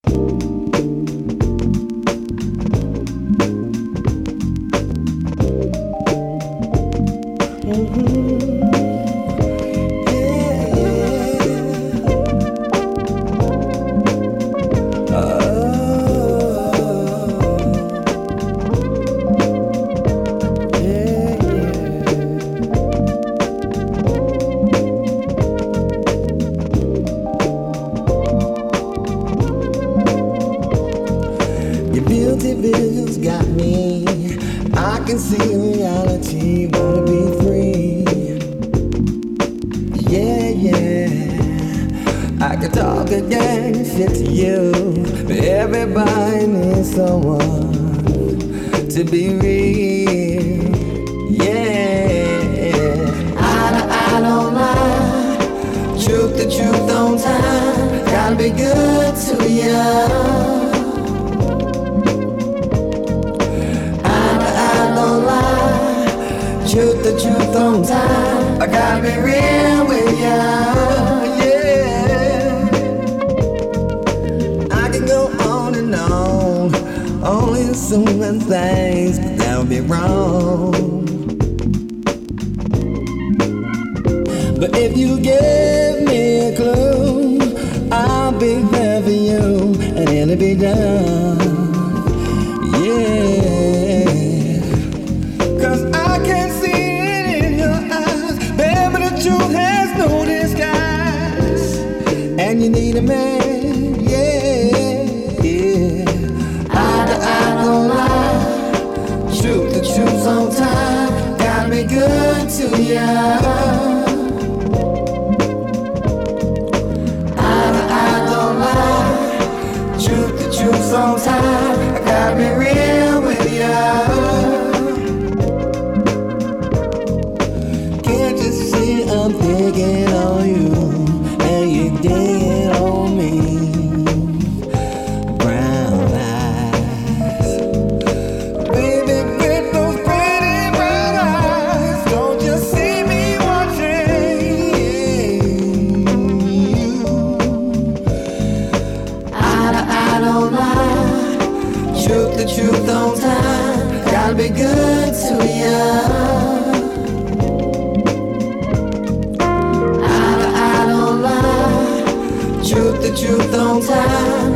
Your beauty visuals got me. I can see reality, wanna be free. Yeah, yeah. I could talk a gang shit to you, but everybody needs someone to be real. Yeah. I don't lie. Truth, the truth don't time. Gotta be good to you. Truth, the truth on time. I gotta be real with ya, yeah. I can go on and on, only assuming things, but that would be wrong. But if you give me a clue, I'll be there for you, and it'll be done, yeah. Truth has no disguise, and you need a man, yeah, yeah. I don't lie. Truth, the truth's on time. Gotta be good to ya. I don't lie. Truth, the truth's on time. I gotta be real with ya. I'm digging on you, and you're digging on me. Brown eyes, baby, with those pretty brown eyes, don't you see me watching you? I don't lie. Truth, the truth on time. Gotta be good to you. Truth, the truth on time.